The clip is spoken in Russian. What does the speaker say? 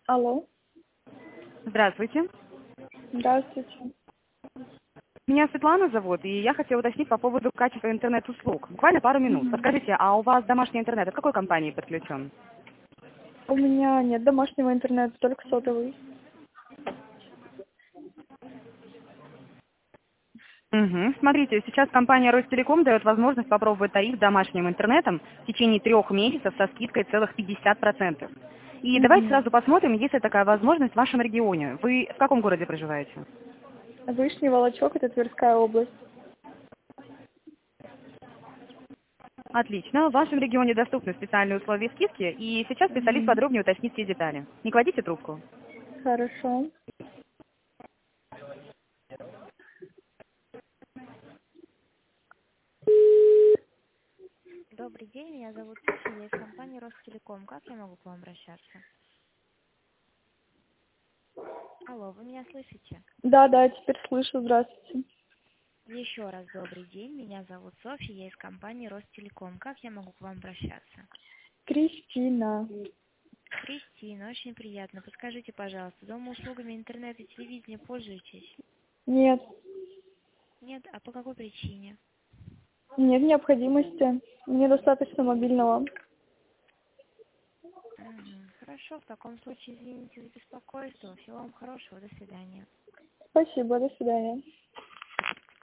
Алло, Здравствуйте. здравствуйте. Меня Светлана зовут, и я хотела уточнить по поводу качества интернет-услуг. Буквально пару минут. Мгм. Подскажите, а у вас домашний интернет от какой компании подключен? У меня нет домашнего интернета, только сотовый. Угу. Смотрите, сейчас компания Ростелеком дает возможность попробовать тариф с домашним интернетом в течение 3 месяцев со скидкой целых 50%. И давайте Угу. сразу посмотрим, есть ли такая возможность в вашем регионе. Вы в каком городе проживаете? Вышний Волочок — это Тверская область. Отлично. В вашем регионе доступны специальные условия скидки, и сейчас специалист Угу. подробнее уточнит все детали. Не кладите трубку. Хорошо. Добрый день, меня зовут Софья, я из компании Ростелеком. Как я могу к вам обращаться? Алло, вы меня слышите? Да, теперь слышу. Здравствуйте. Еще раз добрый день, меня зовут Софья, я из компании Ростелеком. Как я могу к вам обращаться? Кристина. Кристина, очень приятно. Подскажите, пожалуйста, дома услугами интернета и телевидения пользуетесь? Нет, Нет, а по какой причине? нет необходимости. Мне достаточно мобильного. Хорошо, в таком случае извините за беспокойство. Всего вам хорошего, до свидания. Спасибо, до свидания.